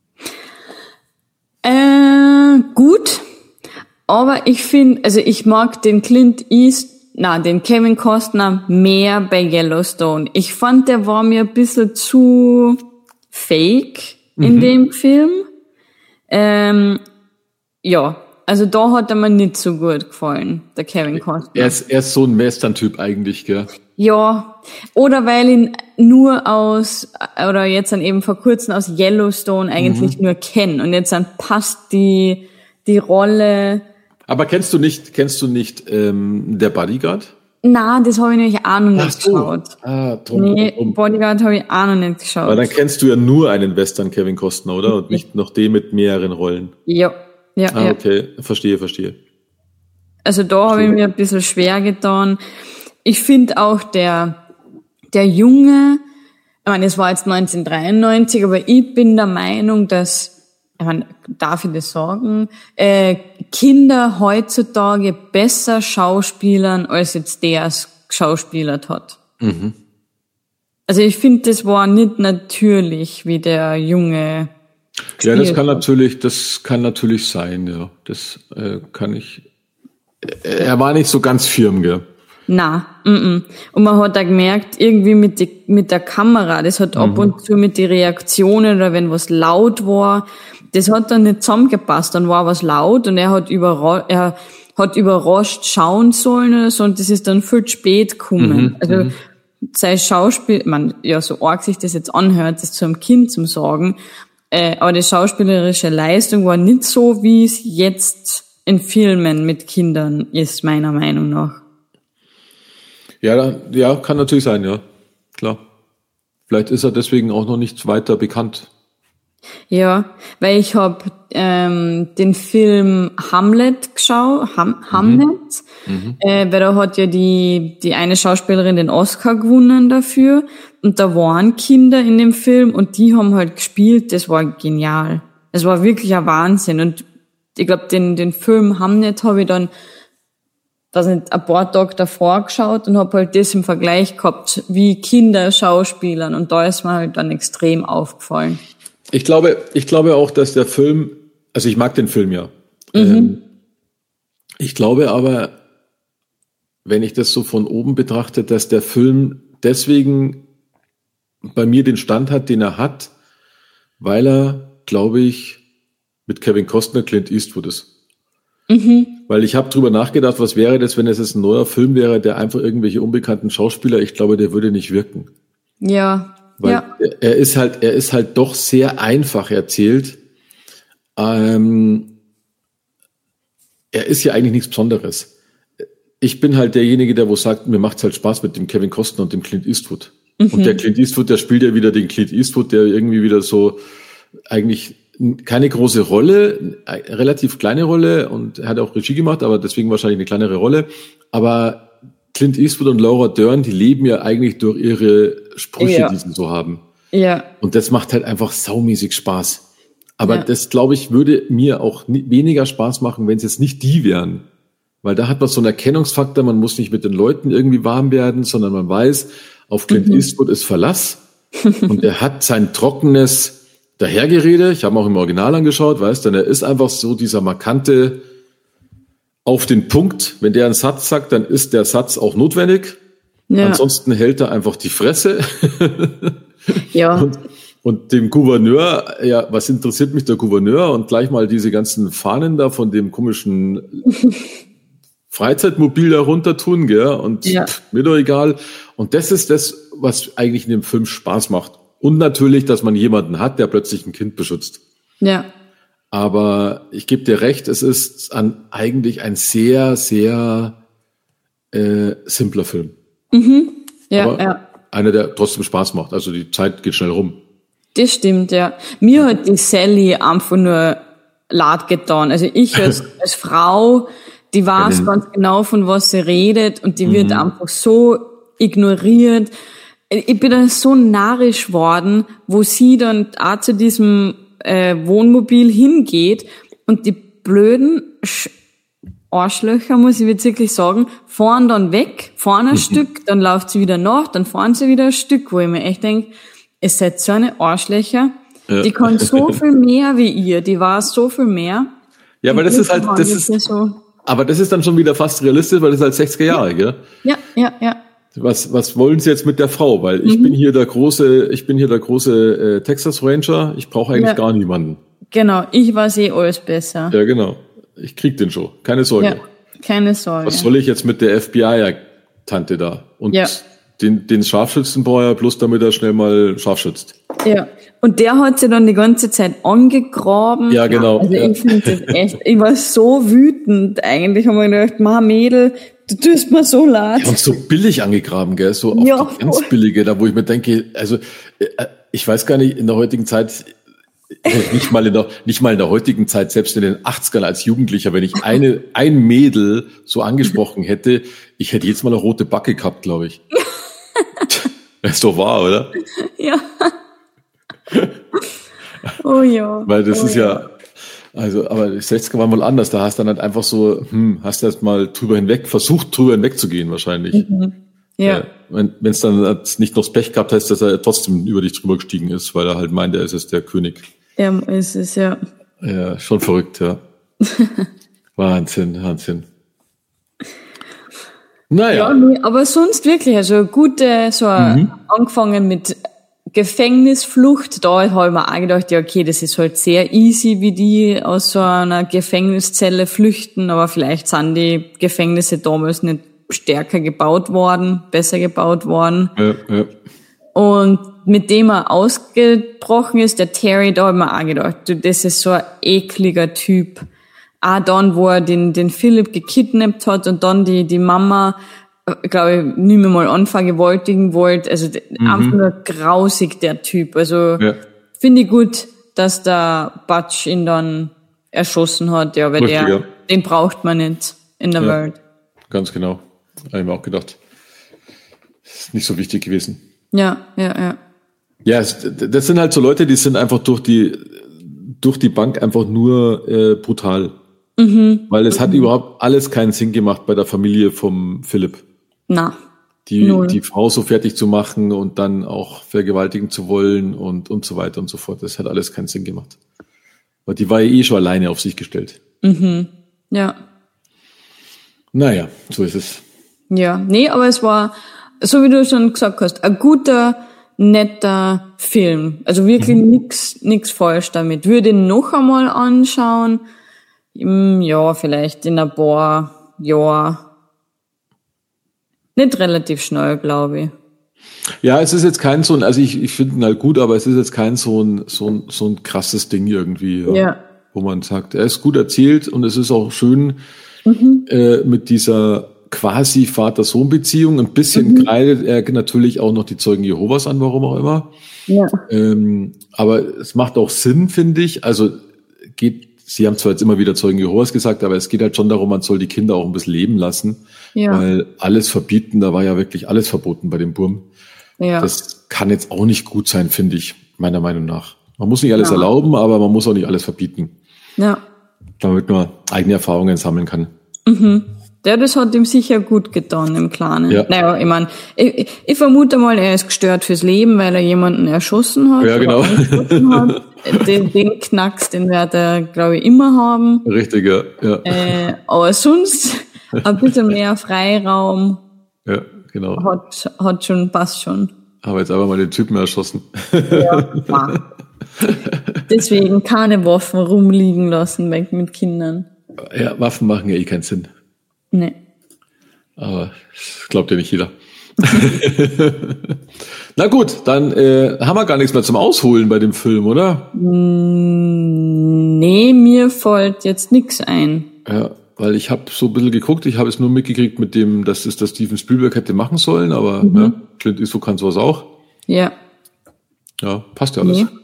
Äh, gut. Aber ich finde, also ich mag den Clint East, na, den Kevin Costner mehr bei Yellowstone. Ich fand, der war mir ein bisschen zu fake in mhm. dem Film. Ähm, ja. Also da hat er mir nicht so gut gefallen, der Kevin Costner. Er ist, er ist so ein Western-Typ eigentlich, gell? Ja, oder weil ihn nur aus, oder jetzt dann eben vor kurzem aus Yellowstone eigentlich mhm. nur kennen. Und jetzt dann passt die, die Rolle. Aber kennst du nicht, kennst du nicht ähm, der Bodyguard? Na, das habe ich nämlich auch noch nicht Ach so. geschaut. Ah, drum, nee, drum. Bodyguard habe ich auch noch nicht geschaut. Aber dann kennst du ja nur einen Western Kevin Costner, oder? Und nicht noch den mit mehreren Rollen. Ja. Ja, ah, ja. okay. Verstehe, verstehe. Also da habe ich mir ein bisschen schwer getan. Ich finde auch der, der Junge, ich meine, es war jetzt neunzehnhundertdreiundneunzig, aber ich bin der Meinung, dass, ich meine, darf ich das sagen, äh, Kinder heutzutage besser schauspielern, als jetzt der es geschauspielert hat. Mhm. Also ich finde, das war nicht natürlich, wie der Junge ja, das kann natürlich, das kann natürlich sein, ja. Das äh, kann ich. Er war nicht so ganz firm, gell? Na, mm und man hat da gemerkt, irgendwie mit die, mit der Kamera, das hat mhm. ab und zu mit den Reaktionen oder wenn was laut war, das hat dann nicht zusammengepasst. Dann war was laut und er hat überra- er hat überrascht schauen sollen oder so und das ist dann viel spät gekommen. Mhm. Also mhm. sein Schauspiel, man ja so arg sich das jetzt anhört, das zu einem Kind zum sagen. Äh, aber die schauspielerische Leistung war nicht so, wie es jetzt in Filmen mit Kindern ist, meiner Meinung nach. Ja, ja, kann natürlich sein, ja. Klar. Vielleicht ist er deswegen auch noch nicht weiter bekannt. Ja, weil ich habe ähm, den Film Hamlet geschaut, Ham, mhm. Hamlet, mhm. Äh, weil da hat ja die die eine Schauspielerin den Oscar gewonnen dafür und da waren Kinder in dem Film und die haben halt gespielt, das war genial. Es war wirklich ein Wahnsinn und ich glaube, den den Film Hamlet habe ich dann, weiß nicht, ein paar Tage davor geschaut und habe halt das im Vergleich gehabt, wie Kinder schauspielern und da ist mir halt dann extrem aufgefallen. Ich glaube, ich glaube auch, dass der Film, also ich mag den Film ja. Mhm. Ähm, ich glaube aber, wenn ich das so von oben betrachte, dass der Film deswegen bei mir den Stand hat, den er hat, weil er, glaube ich, mit Kevin Costner Clint Eastwood ist. Mhm. Weil ich habe drüber nachgedacht, was wäre das, wenn es jetzt ein neuer Film wäre, der einfach irgendwelche unbekannten Schauspieler, ich glaube, der würde nicht wirken. Ja. Weil ja. er ist halt, er ist halt doch sehr einfach erzählt. Ähm, er ist ja eigentlich nichts Besonderes. Ich bin halt derjenige, der wo sagt, mir macht's halt Spaß mit dem Kevin Costner und dem Clint Eastwood. Mhm. Und der Clint Eastwood, der spielt ja wieder den Clint Eastwood, der irgendwie wieder so eigentlich keine große Rolle, relativ kleine Rolle und er hat auch Regie gemacht, aber deswegen wahrscheinlich eine kleinere Rolle. Aber Clint Eastwood und Laura Dern, die leben ja eigentlich durch ihre Sprüche, ja. die sie so haben. Ja. Und das macht halt einfach saumäßig Spaß. Aber ja. das, glaube ich, würde mir auch nie, weniger Spaß machen, wenn es jetzt nicht die wären. Weil da hat man so einen Erkennungsfaktor, man muss nicht mit den Leuten irgendwie warm werden, sondern man weiß, auf Clint mhm. Eastwood ist Verlass. Und er hat sein trockenes Dahergerede, ich habe auch im Original angeschaut, weißt du, denn er ist einfach so dieser markante, auf den Punkt, wenn der einen Satz sagt, dann ist der Satz auch notwendig. Ja. Ansonsten hält er einfach die Fresse. Ja. Und, und dem Gouverneur, ja, was interessiert mich der Gouverneur? Und gleich mal diese ganzen Fahnen da von dem komischen Freizeitmobil da runter tun, gell? Und ja. pff, mir doch egal. Und das ist das, was eigentlich in dem Film Spaß macht. Und natürlich, dass man jemanden hat, der plötzlich ein Kind beschützt. Ja. Aber ich gebe dir recht, es ist an, eigentlich ein sehr, sehr äh, simpler Film. Mhm. Ja, Aber ja. einer, der trotzdem Spaß macht. Also die Zeit geht schnell rum. Das stimmt, ja. Mir hat die Sally einfach nur leid getan. Also ich als, als Frau, die weiß Ja, ganz genau, von was sie redet und die Mhm. wird einfach so ignoriert. Ich bin dann so narrisch worden, wo sie dann auch zu diesem äh, Wohnmobil hingeht und die blöden Sch- Arschlöcher, muss ich jetzt wirklich sagen, fahren dann weg, fahren ein Stück, dann läuft sie wieder nach, dann fahren sie wieder ein Stück, wo ich mir echt denke, ihr seid so eine Arschlöcher, Ja. die kann so viel mehr wie ihr, die weiß so viel mehr. Ja, weil das ist halt, das ist, so. aber das ist dann schon wieder fast realistisch, weil das ist halt sechziger Jahre, gell? Ja, ja, ja. Was, was wollen Sie jetzt mit der Frau? Weil ich Mhm. bin hier der große, ich bin hier der große äh, Texas Ranger. Ich brauche eigentlich Ja. gar niemanden. Genau, ich weiß eh alles besser. Ja, genau. Ich krieg den schon. Keine Sorge. Ja, keine Sorge. Was soll ich jetzt mit der F B I-Tante da? Und Ja. den, den Scharfschützenbrauer bloß damit er schnell mal scharf schützt. Ja, und der hat sie dann die ganze Zeit angegraben. Ja, genau. Also Ja. ich finde das echt, ich war so wütend eigentlich, habe mir gedacht, ma Mädel, du tust mir so leid. Und so billig angegraben, gell? So auf Ja, die ganz voll. billige, da wo ich mir denke, also äh, ich weiß gar nicht, in der heutigen Zeit, äh, nicht mal in der, nicht mal in der heutigen Zeit, selbst in den achtzigern als Jugendlicher, wenn ich eine, ein Mädel so angesprochen hätte, ich hätte jetzt mal eine rote Backe gehabt, glaube ich. Das ist doch wahr, oder? Ja. Oh ja. Weil das oh ist ja, also, aber die sechziger war mal anders, da hast du dann halt einfach so, hm, hast du erst mal drüber hinweg, versucht drüber hinwegzugehen wahrscheinlich. Ja. Äh, wenn es dann halt nicht noch das Pech gehabt heißt, dass er trotzdem über dich drüber gestiegen ist, weil er halt meint, er ist jetzt der König. Ja, es ist ja. Ja, schon verrückt, ja. Wahnsinn, Wahnsinn. Naja. Ja, nee, aber sonst wirklich, also gute, so Mhm. angefangen mit Gefängnisflucht, da habe ich mir auch gedacht, ja okay, das ist halt sehr easy, wie die aus so einer Gefängniszelle flüchten, aber vielleicht sind die Gefängnisse damals nicht stärker gebaut worden, besser gebaut worden. Ja, ja. Und mit dem er ausgebrochen ist, der Terry, da habe ich mir auch gedacht, du, das ist so ein ekliger Typ. Auch dann, wo er den, den Philipp gekidnappt hat und dann die, die Mama, glaube ich, nicht mehr mal anvergewaltigen wollte. Also mhm. einfach nur grausig, der Typ. Also Ja. finde ich gut, dass der Butch ihn dann erschossen hat, ja, weil Richtig, der, ja. den braucht man nicht in der Ja. Welt. Ganz genau. Habe ich mir auch gedacht. Ist nicht so wichtig gewesen. Ja, ja, ja. Ja, es, das sind halt so Leute, die sind einfach durch die durch die Bank einfach nur äh, brutal. Mhm. Weil es hat überhaupt alles keinen Sinn gemacht bei der Familie vom Philipp. Na, Die, Null. die Frau so fertig zu machen und dann auch vergewaltigen zu wollen und, und so weiter und so fort. Das hat alles keinen Sinn gemacht. Weil die war ja eh schon alleine auf sich gestellt. ja. Naja, so ist es. Ja, nee, aber es war, so wie du schon gesagt hast, ein guter, netter Film. Also wirklich Mhm. nix, nix falsch damit. Würde ihn noch einmal anschauen. Hm, Ja, vielleicht in ein paar Jahren. Nicht relativ schnell, glaube ich. Ja, es ist jetzt kein so ein, also ich, ich finde ihn halt gut, aber es ist jetzt kein so ein, so ein, so ein krasses Ding irgendwie, ja, Ja. wo man sagt, er ist gut erzählt und es ist auch schön äh, mit dieser quasi Vater-Sohn-Beziehung. Ein bisschen kreidet er natürlich auch noch die Zeugen Jehovas an, warum auch immer. Ja. Ähm, aber es macht auch Sinn, finde ich. Also geht, Sie haben zwar jetzt immer wieder Zeugen Jehovas gesagt, aber es geht halt schon darum, man soll die Kinder auch ein bisschen leben lassen. Ja. Weil alles verbieten, da war ja wirklich alles verboten bei dem Burm. Ja. Das kann jetzt auch nicht gut sein, finde ich, meiner Meinung nach. Man muss nicht alles Ja. erlauben, aber man muss auch nicht alles verbieten, ja. damit man eigene Erfahrungen sammeln kann. Der, das hat ihm sicher gut getan im Kleinen. Ja. Naja, ich meine, ich, ich vermute mal, er ist gestört fürs Leben, weil er jemanden erschossen hat. Ja, oder genau. angeschossen hat. Den, den Knacks, den wird er, glaube ich, immer haben. Richtig, ja. Ja, Äh, aber sonst ein bisschen mehr Freiraum ja genau. hat, hat schon, passt schon. Habe jetzt aber mal den Typen erschossen. Ja, wow. Deswegen keine Waffen rumliegen lassen weg mit Kindern. Ja, Waffen machen ja eh keinen Sinn. Nee. Aber das glaubt ja nicht jeder. Na gut, dann äh, haben wir gar nichts mehr zum Ausholen bei dem Film, oder? Nee, mir fällt jetzt nix ein. Ja, weil ich habe so ein bisschen geguckt, ich habe es nur mitgekriegt mit dem, dass es das Steven Spielberg hätte machen sollen, aber mhm. ja, Clint Eastwood kann sowas auch. Ja. Ja, passt ja alles. Ja.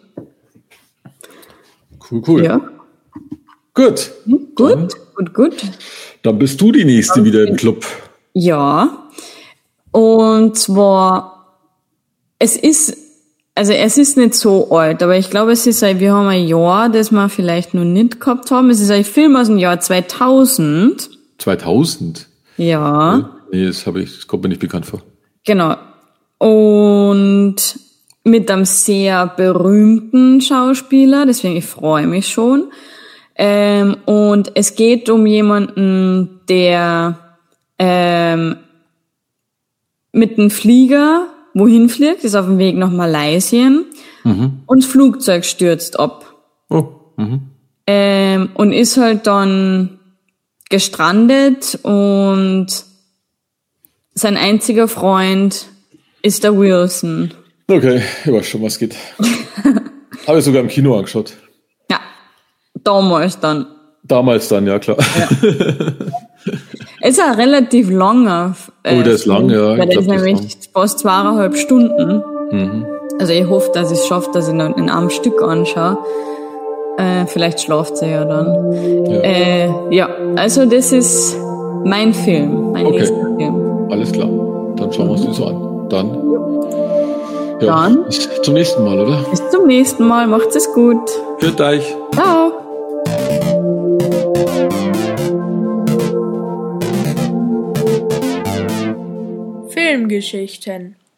Cool, cool. Ja. Gut. Gut, dann, gut, gut. Dann bist du die Nächste dann wieder im Club. Ja. Und zwar, es ist, also es ist nicht so alt, aber ich glaube, es ist, wir haben ein Jahr, das wir vielleicht noch nicht gehabt haben. Es ist ein Film aus dem Jahr zweitausend. zweitausend? Ja. Nee, das habe ich, das kommt mir nicht bekannt vor. Genau. Und mit einem sehr berühmten Schauspieler, deswegen ich freue mich schon. Ähm, und es geht um jemanden, der ähm, mit einem Flieger wohin fliegt, ist auf dem Weg nach Malaysia mhm. und das Flugzeug stürzt ab. Oh. Mhm. Ähm, und ist halt dann gestrandet und sein einziger Freund ist der Wilson. Okay, ich weiß schon, was geht. Habe ich sogar im Kino angeschaut. Ja, damals dann. Damals dann, ja klar. Ja. Es ist ein relativ langer äh, Oh, der ist lang, ja. Weil der ist nämlich fast zweieinhalb Stunden. Mhm. Also ich hoffe, dass ich es schaffe, dass ich ihn in einem Stück anschaue. Äh, vielleicht schlaft sie ja dann. Ja. Äh, ja, also das ist mein Film, mein okay. nächster Film. Alles klar, dann schauen wir uns den so an. Dann, ja, dann bis zum nächsten Mal, oder? Bis zum nächsten Mal, macht's es gut. Für euch. Ciao. Filmgeschichten